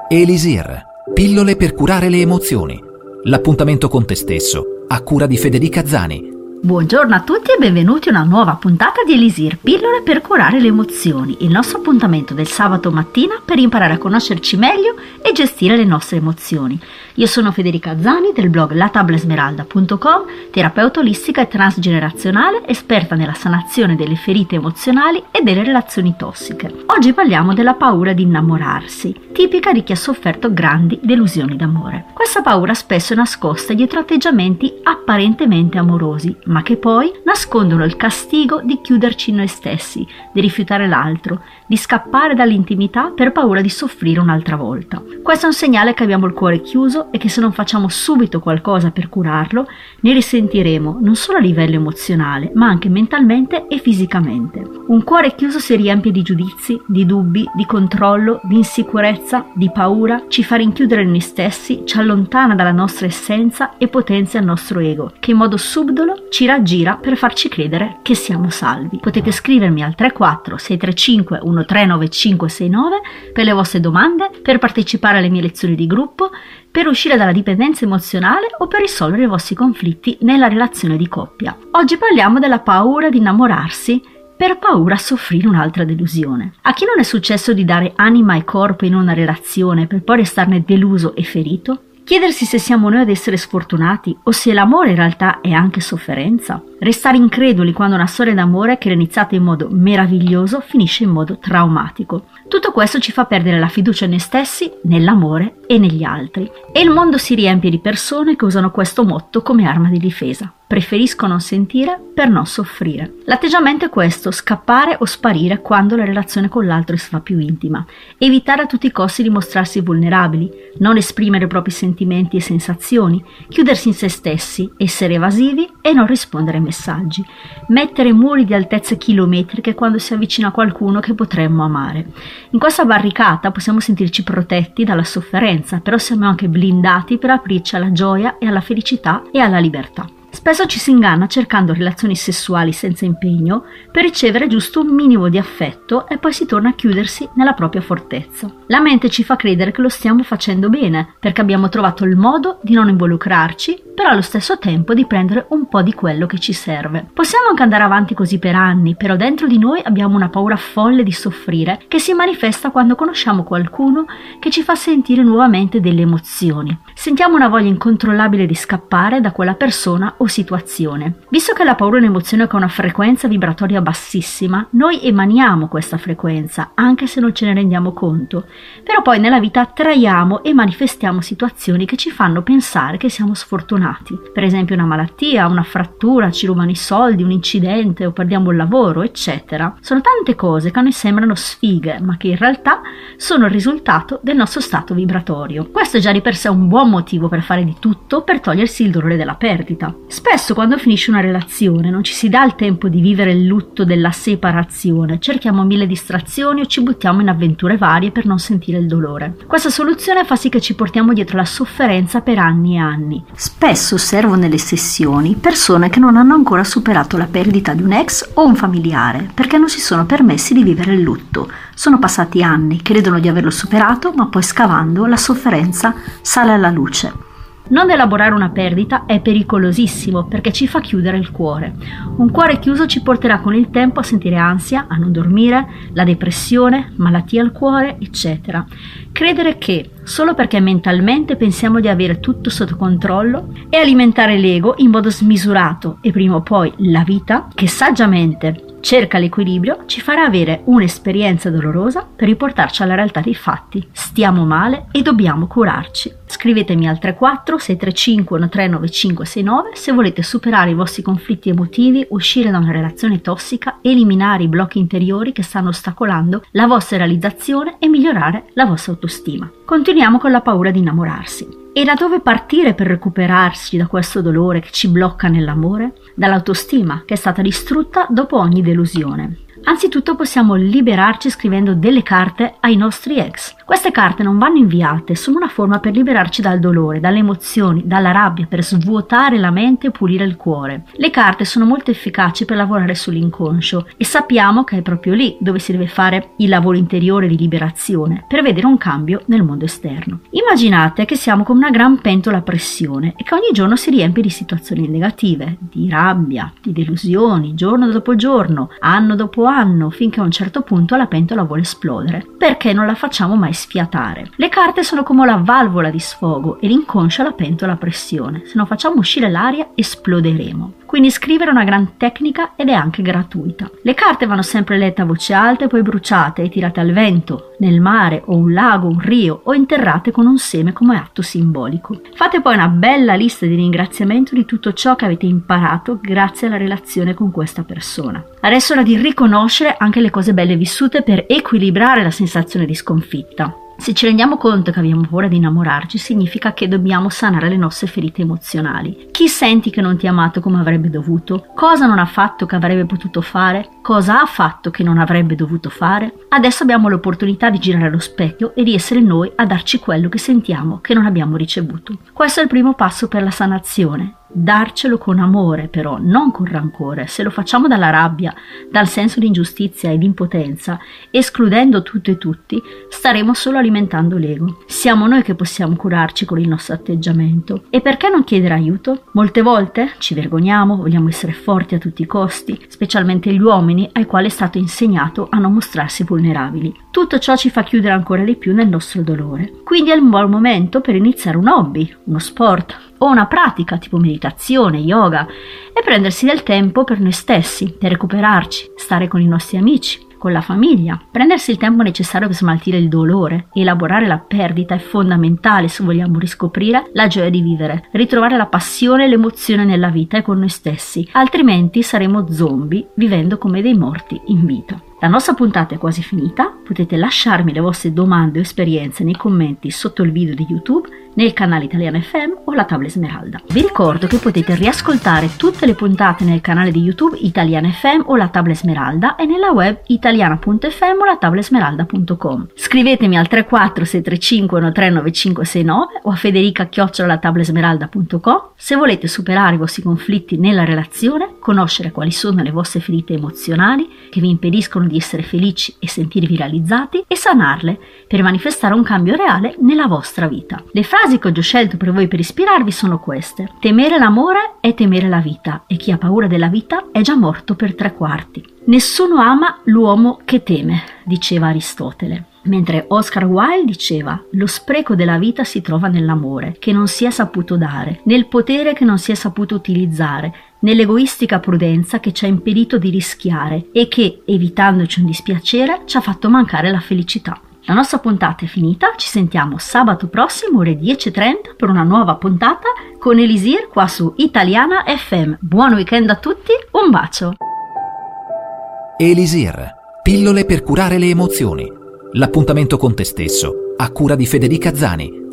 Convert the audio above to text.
Elisir, pillole per curare le emozioni. L'appuntamento con te stesso, a cura di Federica Zani. Buongiorno a tutti e benvenuti a una nuova puntata di Elisir, pillole per curare le emozioni, il nostro appuntamento del sabato mattina per imparare a conoscerci meglio e gestire le nostre emozioni. Io sono Federica Zani del blog latablesmeralda.com, terapeuta olistica e transgenerazionale, esperta nella sanazione delle ferite emozionali e delle relazioni tossiche. Oggi parliamo della paura di innamorarsi, tipica di chi ha sofferto grandi delusioni d'amore. Questa paura spesso è nascosta dietro atteggiamenti apparentemente amorosi, ma che poi nascondono il castigo di chiuderci in noi stessi, di rifiutare l'altro, di scappare dall'intimità per paura di soffrire un'altra volta. Questo è un segnale che abbiamo il cuore chiuso e che se non facciamo subito qualcosa per curarlo, ne risentiremo non solo a livello emozionale, ma anche mentalmente e fisicamente. Un cuore chiuso si riempie di giudizi, di dubbi, di controllo, di insicurezza, di paura, ci fa rinchiudere in noi stessi, ci allontana dalla nostra essenza e potenzia il nostro ego, che in modo subdolo ci raggira per farci credere che siamo salvi. Potete scrivermi al 34 635 139569 per le vostre domande, per partecipare alle mie lezioni di gruppo, per uscire dalla dipendenza emozionale o per risolvere i vostri conflitti nella relazione di coppia. Oggi parliamo della paura di innamorarsi per paura a soffrire un'altra delusione. A chi non è successo di dare anima e corpo in una relazione per poi restarne deluso e ferito? Chiedersi se siamo noi ad essere sfortunati o se l'amore in realtà è anche sofferenza? Restare increduli quando una storia d'amore che era iniziata in modo meraviglioso finisce in modo traumatico. Tutto questo ci fa perdere la fiducia in noi stessi, nell'amore e negli altri. E il mondo si riempie di persone che usano questo motto come arma di difesa. Preferisco non sentire per non soffrire. L'atteggiamento è questo: scappare o sparire quando la relazione con l'altro si fa più intima. Evitare a tutti i costi di mostrarsi vulnerabili, non esprimere i propri sentimenti e sensazioni, chiudersi in se stessi, essere evasivi e non rispondere ai messaggi. Mettere muri di altezze chilometriche quando si avvicina a qualcuno che potremmo amare. In questa barricata possiamo sentirci protetti dalla sofferenza, però siamo anche blindati per aprirci alla gioia e alla felicità e alla libertà. Spesso ci si inganna cercando relazioni sessuali senza impegno per ricevere giusto un minimo di affetto e poi si torna a chiudersi nella propria fortezza. La mente ci fa credere che lo stiamo facendo bene perché abbiamo trovato il modo di non involucrarci, però allo stesso tempo di prendere un po' di quello che ci serve. Possiamo anche andare avanti così per anni, però dentro di noi abbiamo una paura folle di soffrire che si manifesta quando conosciamo qualcuno che ci fa sentire nuovamente delle emozioni. Sentiamo una voglia incontrollabile di scappare da quella persona o situazione. Visto che la paura è un'emozione che ha una frequenza vibratoria bassissima, noi emaniamo questa frequenza anche se non ce ne rendiamo conto, però poi nella vita attraiamo e manifestiamo situazioni che ci fanno pensare che siamo sfortunati. Per esempio una malattia, una frattura, ci rubano i soldi, un incidente o perdiamo il lavoro, eccetera. Sono tante cose che a noi sembrano sfighe, ma che in realtà sono il risultato del nostro stato vibratorio. Questo è già di per sé un buon motivo per fare di tutto per togliersi il dolore della perdita. Spesso quando finisce una relazione non ci si dà il tempo di vivere il lutto della separazione, cerchiamo 1000 distrazioni o ci buttiamo in avventure varie per non sentire il dolore. Questa soluzione fa sì che ci portiamo dietro la sofferenza per anni e anni. Spesso osservo nelle sessioni persone che non hanno ancora superato la perdita di un ex o un familiare perché non si sono permessi di vivere il lutto. Sono passati anni, credono di averlo superato, ma poi scavando la sofferenza sale alla luce. Non elaborare una perdita è pericolosissimo perché ci fa chiudere il cuore. Un cuore chiuso ci porterà con il tempo a sentire ansia, a non dormire, la depressione, malattie al cuore, eccetera. Credere che solo perché mentalmente pensiamo di avere tutto sotto controllo e alimentare l'ego in modo smisurato e prima o poi la vita, che saggiamente cerca l'equilibrio, ci farà avere un'esperienza dolorosa per riportarci alla realtà dei fatti. Stiamo male e dobbiamo curarci. Scrivetemi al 34 635 139569 se volete superare i vostri conflitti emotivi, uscire da una relazione tossica, eliminare i blocchi interiori che stanno ostacolando la vostra realizzazione e migliorare la vostra autostima. Continuiamo con la paura di innamorarsi. E da dove partire per recuperarsi da questo dolore che ci blocca nell'amore? Dall'autostima, che è stata distrutta dopo ogni delusione. Anzitutto possiamo liberarci scrivendo delle carte ai nostri ex. Queste carte non vanno inviate, sono una forma per liberarci dal dolore, dalle emozioni, dalla rabbia, per svuotare la mente e pulire il cuore. Le carte sono molto efficaci per lavorare sull'inconscio e sappiamo che è proprio lì dove si deve fare il lavoro interiore di liberazione per vedere un cambio nel mondo esterno. Immaginate che siamo come una gran pentola a pressione e che ogni giorno si riempie di situazioni negative, di rabbia, di delusioni, giorno dopo giorno, anno dopo anno, finché a un certo punto la pentola vuole esplodere. Perché non la facciamo mai sfiatare? Le carte sono come la valvola di sfogo e l'inconscio la pentola a pressione. Se non facciamo uscire l'aria, esploderemo. Quindi scrivere è una gran tecnica ed è anche gratuita. Le carte vanno sempre lette a voce alta e poi bruciate e tirate al vento, nel mare o un lago, un rio o interrate con un seme come atto simbolico. Fate poi una bella lista di ringraziamento di tutto ciò che avete imparato grazie alla relazione con questa persona. Adesso è ora di riconoscere anche le cose belle vissute per equilibrare la sensazione di sconfitta. Se ci rendiamo conto che abbiamo paura di innamorarci, significa che dobbiamo sanare le nostre ferite emozionali. Chi senti che non ti ha amato come avrebbe dovuto? Cosa non ha fatto che avrebbe potuto fare? Cosa ha fatto che non avrebbe dovuto fare? Adesso abbiamo l'opportunità di girare lo specchio e di essere noi a darci quello che sentiamo che non abbiamo ricevuto. Questo è il primo passo per la sanazione. Darcelo con amore, però, non con rancore. Se lo facciamo dalla rabbia, dal senso di ingiustizia e di impotenza, escludendo tutto e tutti, staremo solo alimentando l'ego. Siamo noi che possiamo curarci con il nostro atteggiamento. E perché non chiedere aiuto? Molte volte ci vergogniamo, vogliamo essere forti a tutti i costi, specialmente gli uomini ai quali è stato insegnato a non mostrarsi vulnerabili. Tutto ciò ci fa chiudere ancora di più nel nostro dolore. Quindi è il buon momento per iniziare un hobby, uno sport o una pratica tipo meditazione, yoga e prendersi del tempo per noi stessi, per recuperarci, stare con i nostri amici, con la famiglia. Prendersi il tempo necessario per smaltire il dolore, elaborare la perdita è fondamentale se vogliamo riscoprire la gioia di vivere, ritrovare la passione e l'emozione nella vita e con noi stessi, altrimenti saremo zombie vivendo come dei morti in vita. La nostra puntata è quasi finita, potete lasciarmi le vostre domande o esperienze nei commenti sotto il video di YouTube, nel canale Italiana FM o la Tavola Esmeralda. Vi ricordo che potete riascoltare tutte le puntate nel canale di YouTube Italiana FM o la Tavola Esmeralda e nella web italiana.fm o la tavolaesmeralda.com. Scrivetemi al 34 635 139569 o a federica@latavolaesmeralda.com se volete superare i vostri conflitti nella relazione, conoscere quali sono le vostre ferite emozionali che vi impediscono di essere felici e sentirvi realizzati e sanarle per manifestare un cambio reale nella vostra vita. Le frasi che ho già scelto per voi per ispirarvi sono queste: temere l'amore è temere la vita e chi ha paura della vita è già morto per 3/4. Nessuno ama l'uomo che teme, diceva Aristotele. Mentre Oscar Wilde diceva: lo spreco della vita si trova nell'amore che non si è saputo dare, nel potere che non si è saputo utilizzare, nell'egoistica prudenza che ci ha impedito di rischiare e che, evitandoci un dispiacere, ci ha fatto mancare la felicità. La nostra puntata è finita, ci sentiamo sabato prossimo ore 10:30 per una nuova puntata con Elisir qua su Italiana FM. Buon weekend a tutti, un bacio! Elisir, pillole per curare le emozioni. L'appuntamento con te stesso, a cura di Federica Zani.